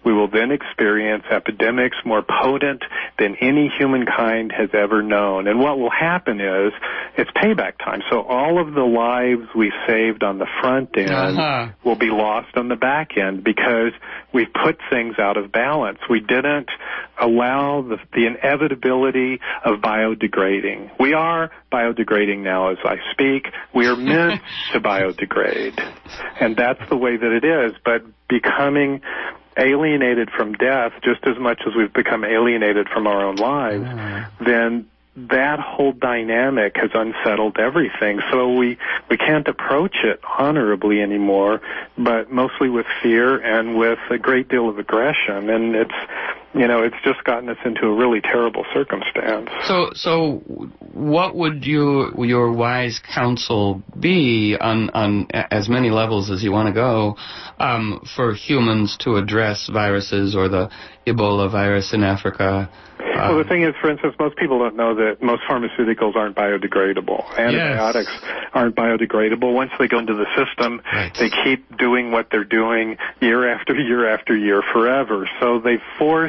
We will then experience epidemics more potent than any humankind has ever known. And what will happen is it's payback time. So all of the lives we saved on the front end uh-huh. will be lost on the back end because we put things out of balance. We didn't allow the, the inevitability of biodegrading. We are biodegrading now as I speak. We are meant to biodegrade. And that's the way that it is. But becoming alienated from death, just as much as we've become alienated from our own lives, mm. then that whole dynamic has unsettled everything. So we, we can't approach it honorably anymore, but mostly with fear and with a great deal of aggression. And it's, you know, it's just gotten us into a really terrible circumstance. So, so what would you, your wise counsel be on, on as many levels as you want to go, um, for humans to address viruses or the Ebola virus in Africa? Well, the thing is, for instance, most people don't know that most pharmaceuticals aren't biodegradable. Antibiotics yes. aren't biodegradable. Once they go into the system, right. they keep doing what they're doing year after year after year forever. So they've forced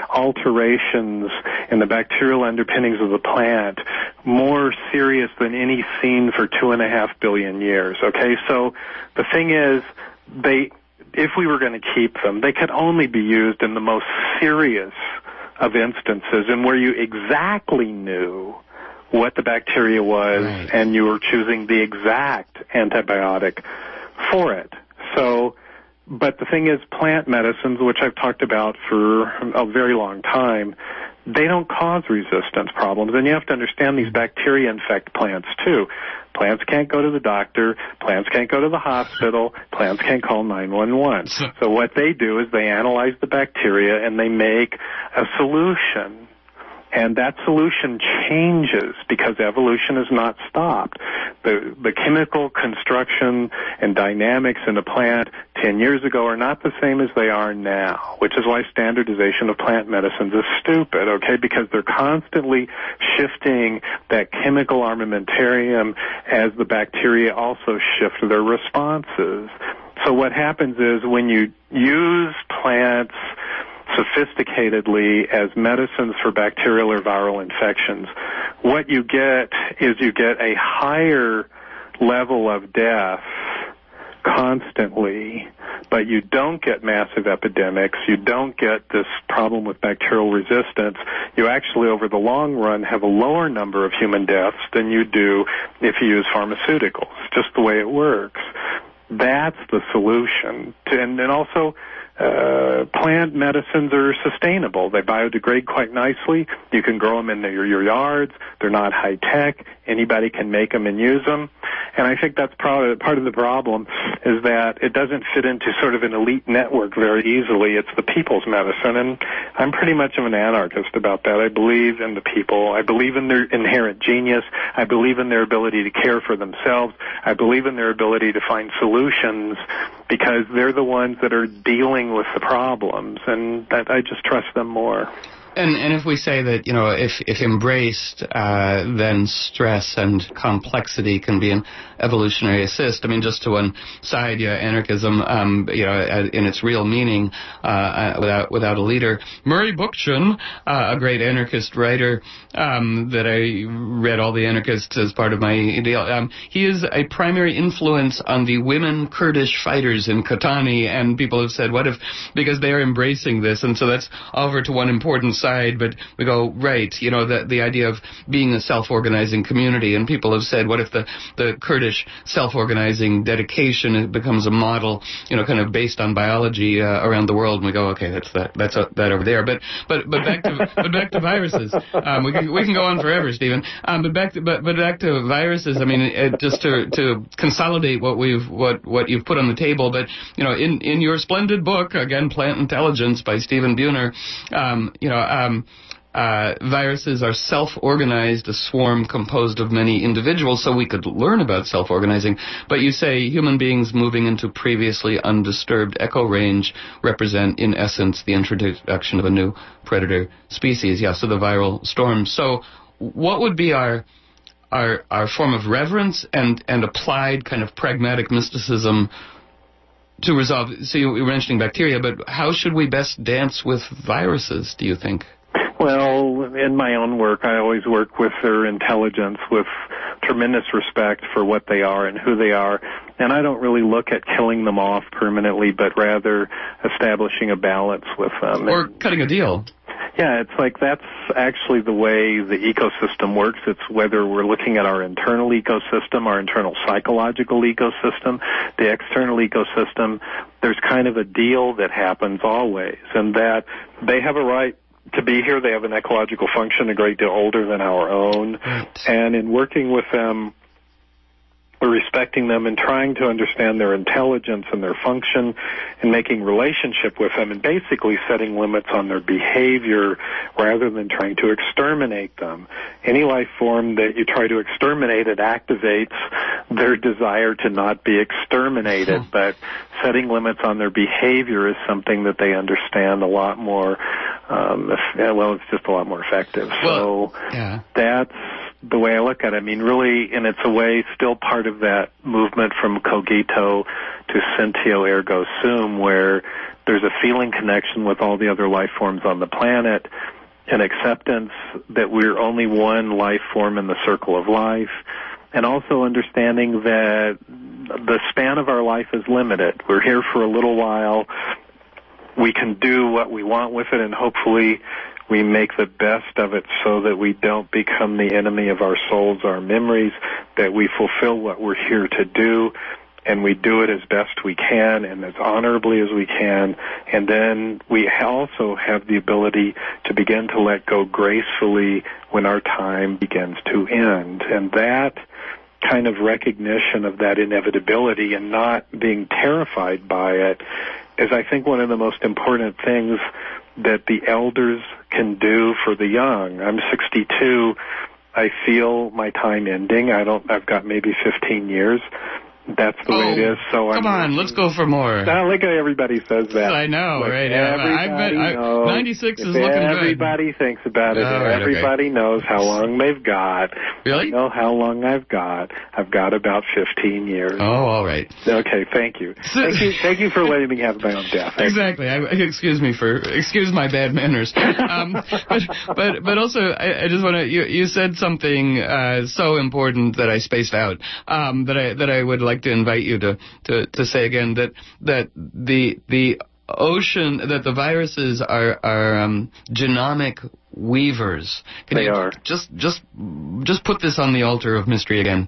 alterations in the bacterial underpinnings of the plant more serious than any seen for two and a half billion years. Okay, so the thing is, they, if we were going to keep them, they could only be used in the most serious of instances and where you exactly knew what the bacteria was right. and you were choosing the exact antibiotic for it. So, but the thing is, plant medicines, which I've talked about for a very long time, they don't cause resistance problems. And you have to understand these bacteria infect plants too. Plants can't go to the doctor. Plants can't go to the hospital. Plants can't call nine one one. So what they do is they analyze the bacteria and they make a solution. And that solution changes because evolution is not stopped. The, the chemical construction and dynamics in a plant ten years ago are not the same as they are now, which is why standardization of plant medicines is stupid, okay, because they're constantly shifting that chemical armamentarium as the bacteria also shift their responses. So what happens is when you use plants sophisticatedly as medicines for bacterial or viral infections, what you get is you get a higher level of death constantly, but you don't get massive epidemics. You don't get this problem with bacterial resistance. You actually, over the long run, have a lower number of human deaths than you do if you use pharmaceuticals, just the way it works. That's the solution. And then also, Uh, plant medicines are sustainable. They biodegrade quite nicely. You can grow them in your, your yards. They're not high-tech. Anybody can make them and use them. And I think that's probably part of the problem is that it doesn't fit into sort of an elite network very easily. It's the people's medicine, and I'm pretty much of an anarchist about that. I believe in the people. I believe in their inherent genius. I believe in their ability to care for themselves. I believe in their ability to find solutions because they're the ones that are dealing with the problems, and that I just trust them more. And and if we say that, you know, if if embraced, uh, then stress and complexity can be an evolutionary assist. I mean, just to one side, yeah, anarchism, um, you know, in its real meaning, uh, without without a leader. Murray Bookchin, uh, a great anarchist writer, um, that I read all the anarchists as part of my deal. Um, he is a primary influence on the women Kurdish fighters in Kotani, and people have said, what if, because they are embracing this, and so that's over to one important side, but we go, right, you know, the the idea of being a self-organizing community, and people have said, what if the, the Kurdish self-organizing dedication becomes a model, you know, kind of based on biology uh, around the world, and we go, okay, that's that that's uh, that over there, but but but back to but back to viruses. Um, we can we can go on forever, Stephen. Um, but back to but but back to viruses. I mean, it, just to to consolidate what we've what what you've put on the table, but you know, in in your splendid book, again, Plant Intelligence by Stephen Buhner, um, you know. Um, uh, viruses are self-organized, a swarm composed of many individuals, so we could learn about self-organizing. But you say human beings moving into previously undisturbed echo range represent, in essence, the introduction of a new predator species. Yeah, so the viral storm. So what would be our our our form of reverence and, and applied kind of pragmatic mysticism to resolve, so you were mentioning bacteria, but how should we best dance with viruses, do you think? Well, in my own work, I always work with their intelligence with tremendous respect for what they are and who they are. And I don't really look at killing them off permanently, but rather establishing a balance with them. Or cutting a deal. Yeah, it's like that's actually the way the ecosystem works. It's whether we're looking at our internal ecosystem, our internal psychological ecosystem, the external ecosystem, there's kind of a deal that happens always, and that they have a right to be here. They have an ecological function a great deal older than our own. Right. And in working with them, we're respecting them and trying to understand their intelligence and their function and making relationship with them and basically setting limits on their behavior rather than trying to exterminate them. Any life form that you try to exterminate, it activates their desire to not be exterminated. Hmm. But setting limits on their behavior is something that they understand a lot more. Um, if, well, it's just a lot more effective. Well, so yeah. that's the way I look at it. I mean, really, and it's a way still part of that movement from cogito to sentio ergo sum, where there's a feeling connection with all the other life forms on the planet, an acceptance that we're only one life form in the circle of life, and also understanding that the span of our life is limited. We're here for a little while. We can do what we want with it, and hopefully we make the best of it so that we don't become the enemy of our souls, our memories, that we fulfill what we're here to do, and we do it as best we can and as honorably as we can. And then we also have the ability to begin to let go gracefully when our time begins to end. And that kind of recognition of that inevitability and not being terrified by it is, I think, one of the most important things that the elders can do for the young. I'm sixty-two. I feel my time ending. I don't. I've got maybe fifteen years. That's the oh, way it is. So come I'm, on, let's go for more. Now, look at everybody says that. I know, Look, right? I bet I, knows, ninety-six is looking good. Everybody thinks about it. All right, everybody okay. knows how long they've got. Really? I know how long I've got. I've got about fifteen years. Oh, all right. Okay, thank you. Thank you. Thank you for letting me have my own death. Exactly. I, excuse me for excuse my bad manners. Um, but but but also, I, I just want to. You, you said something uh, so important that I spaced out. Um, that I that I would like to invite you to. To, to say again that that the the ocean that the viruses are are um, genomic weavers. Can they you are. Just just just put this on the altar of mystery again.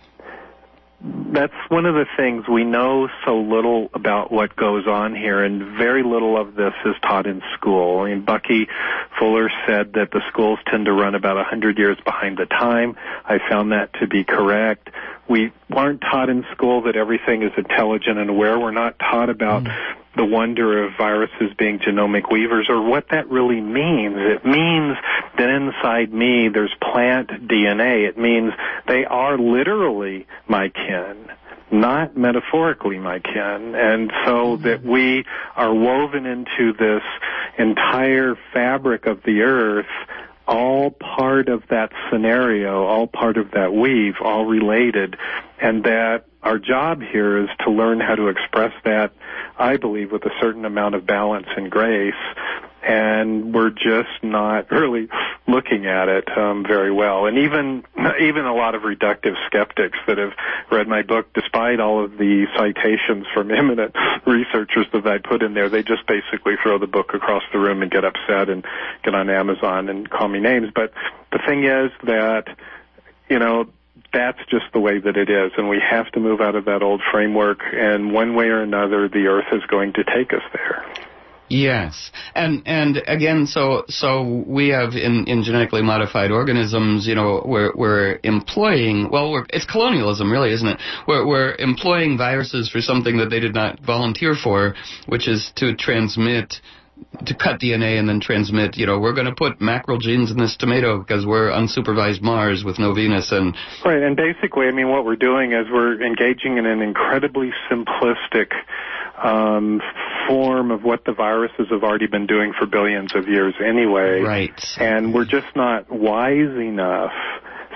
That's one of the things. We know so little about what goes on here, and very little of this is taught in school. I mean, Bucky Fuller said that the schools tend to run about one hundred years behind the time. I found that to be correct. We aren't taught in school that everything is intelligent and aware. We're not taught about mm. the wonder of viruses being genomic weavers or what that really means. It means that inside me there's plant D N A. It means they are literally my kin, not metaphorically my kin. And so that we are woven into this entire fabric of the earth, all part of that scenario, all part of that weave, all related, and that our job here is to learn how to express that, I believe, with a certain amount of balance and grace, and we're just not really looking at it um, very well. And even even a lot of reductive skeptics that have read my book, despite all of the citations from eminent researchers that I put in there, they just basically throw the book across the room and get upset and get on Amazon and call me names. But the thing is that, you know, that's just the way that it is, and we have to move out of that old framework, and one way or another, the Earth is going to take us there. Yes, and and again, so so we have in, in genetically modified organisms, you know, we're we're employing, well, we're, it's colonialism, really, isn't it? We're we're employing viruses for something that they did not volunteer for, which is to transmit, to cut D N A and then transmit. You know, we're going to put mackerel genes in this tomato because we're unsupervised Mars with no Venus, and right. And basically, I mean, what we're doing is we're engaging in an incredibly simplistic Um, form of what the viruses have already been doing for billions of years anyway. Right. And we're just not wise enough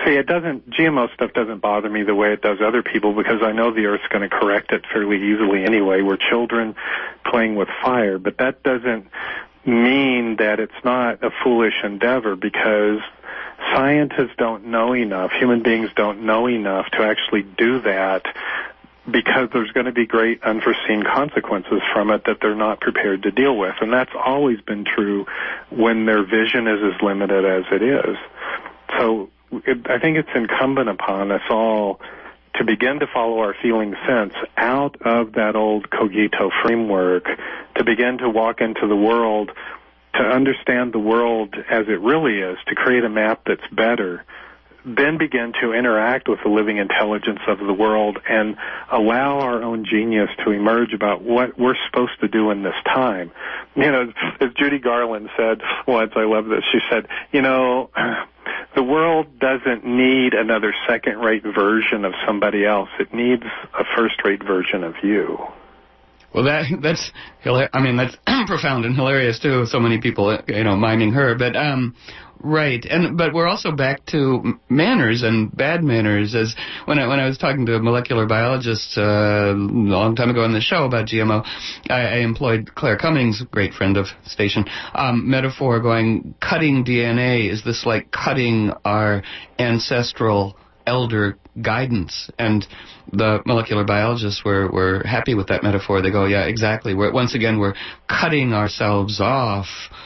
See, it doesn't, G M O stuff doesn't bother me the way it does other people because I know the Earth's going to correct it fairly easily anyway. We're children playing with fire, but that doesn't mean that it's not a foolish endeavor because scientists don't know enough, human beings don't know enough to actually do that because there's going to be great unforeseen consequences from it that they're not prepared to deal with. And that's always been true when their vision is as limited as it is. So it, I think it's incumbent upon us all to begin to follow our feeling sense out of that old cogito framework, to begin to walk into the world, to understand the world as it really is, to create a map that's better, then begin to interact with the living intelligence of the world and allow our own genius to emerge about what we're supposed to do in this time. You know, as Judy Garland said once, I love this, she said, you know, the world doesn't need another second-rate version of somebody else. It needs a first-rate version of you. Well, that that's I mean that's profound and hilarious too. So many people, you know, miming her. But um, right, and but we're also back to manners and bad manners. As when I when I was talking to molecular biologists uh, a long time ago on the show about G M O, I, I employed Claire Cummings, great friend of station, um, metaphor going cutting D N A. Is this like cutting our ancestral elder guidance? And the molecular biologists were, were happy with that metaphor. They go, yeah, exactly. We're, once again, we're cutting ourselves off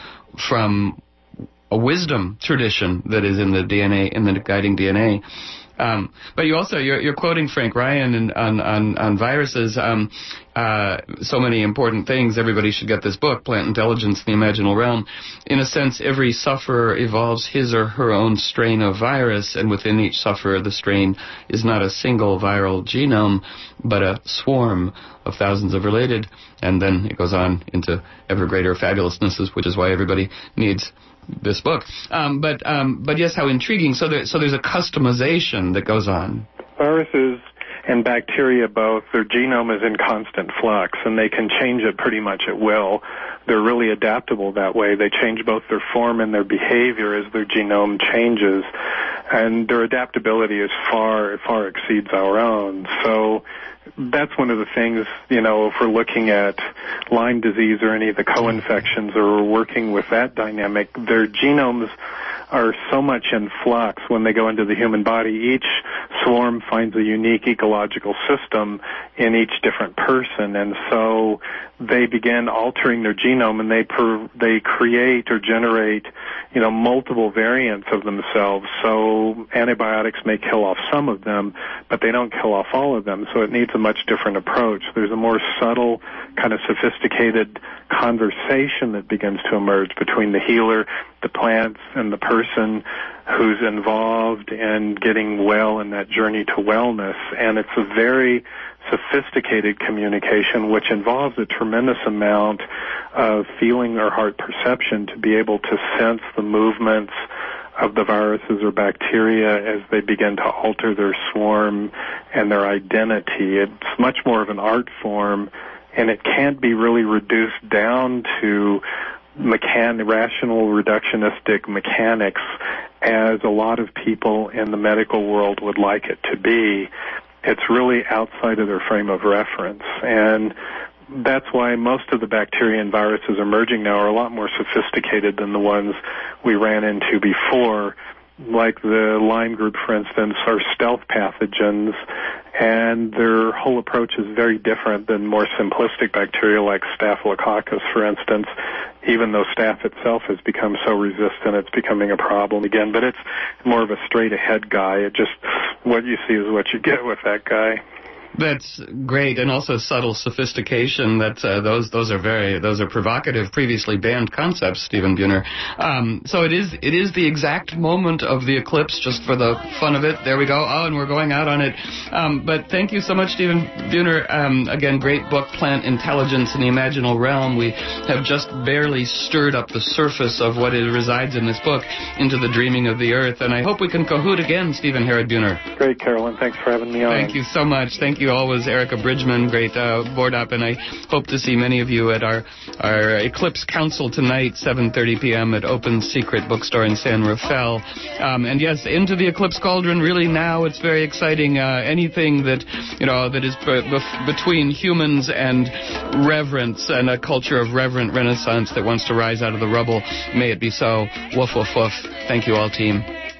from a wisdom tradition that is in the D N A, in the guiding D N A. Um, but you also, you're, you're quoting Frank Ryan in, on, on, on viruses, um, uh, so many important things. Everybody should get this book, Plant Intelligence in the Imaginal Realm. In a sense, every sufferer evolves his or her own strain of virus, and within each sufferer, the strain is not a single viral genome, but a swarm of thousands of related, and then it goes on into ever greater fabulousnesses, which is why everybody needs this book. Um, but um, but yes, how intriguing. So there, so there's a customization that goes on. Viruses and bacteria both, their genome is in constant flux, and they can change it pretty much at will. They're really adaptable that way. They change both their form and their behavior as their genome changes, and their adaptability is far, far exceeds our own. So that's one of the things, you know, if we're looking at Lyme disease or any of the co-infections, or we're working with that dynamic, their genomes are so much in flux when they go into the human body. Each swarm finds a unique ecological system in each different person, and so they begin altering their genome, and they per, they create or generate, you know, multiple variants of themselves. So antibiotics may kill off some of them, but they don't kill off all of them, so it needs a much different approach. There's a more subtle, kind of sophisticated conversation that begins to emerge between the healer, the plants, and the person who's involved in getting well in that journey to wellness. And it's a very sophisticated communication which involves a tremendous amount of feeling or heart perception to be able to sense the movements of the viruses or bacteria as they begin to alter their swarm and their identity. It's much more of an art form, and it can't be really reduced down to mechan- rational reductionistic mechanics as a lot of people in the medical world would like it to be. It's really outside of their frame of reference, and that's why most of the bacteria and viruses emerging now are a lot more sophisticated than the ones we ran into before. Like the Lyme group, for instance, are stealth pathogens, and their whole approach is very different than more simplistic bacteria like Staphylococcus, for instance. Even though staph itself has become so resistant, it's becoming a problem again. But it's more of a straight-ahead guy. It just, what you see is what you get with that guy. That's great, and also subtle sophistication. That uh, those those are very those are provocative, previously banned concepts, Stephen Buhner. Um, so it is it is the exact moment of the eclipse, just for the fun of it. There we go. Oh, and we're going out on it. Um, but thank you so much, Stephen Buhner. Um, again, great book, Plant Intelligence in the Imaginal Realm. We have just barely stirred up the surface of what it resides in this book into the dreaming of the earth. And I hope we can cahoot again, Stephen Herod Buhner. Great, Carolyn. Thanks for having me on. Thank you so much. Thank you. you always, Erica Bridgman, great uh, board op, and I hope to see many of you at our, our Eclipse Council tonight, seven thirty p.m. at Open Secret Bookstore in San Rafael. Um, and yes, Into the Eclipse Cauldron, really now it's very exciting. Uh, anything that, you know, that is b- b- between humans and reverence and a culture of reverent renaissance that wants to rise out of the rubble, may it be so. Woof, woof, woof. Thank you all, team.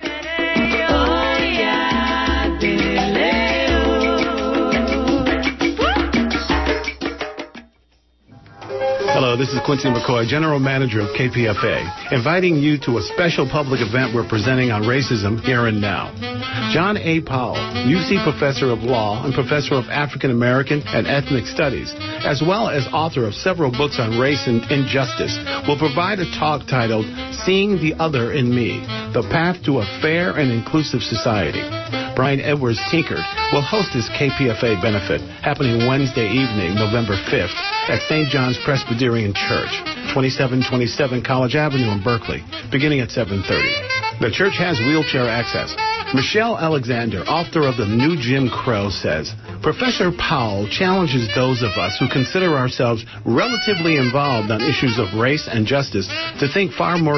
Hello, this is Quincy McCoy, General Manager of K P F A, inviting you to a special public event we're presenting on racism here and now. John A. Powell, U C Professor of Law and Professor of African American and Ethnic Studies, as well as author of several books on race and injustice, will provide a talk titled Seeing the Other in Me, The Path to a Fair and Inclusive Society. Brian Edwards Tinkert will host this K P F A benefit happening Wednesday evening, November fifth, at Saint John's Presbyterian Church, twenty-seven twenty-seven College Avenue in Berkeley, beginning at seven thirty. The church has wheelchair access. Michelle Alexander, author of The New Jim Crow, says, Professor Powell challenges those of us who consider ourselves relatively involved on issues of race and justice to think far more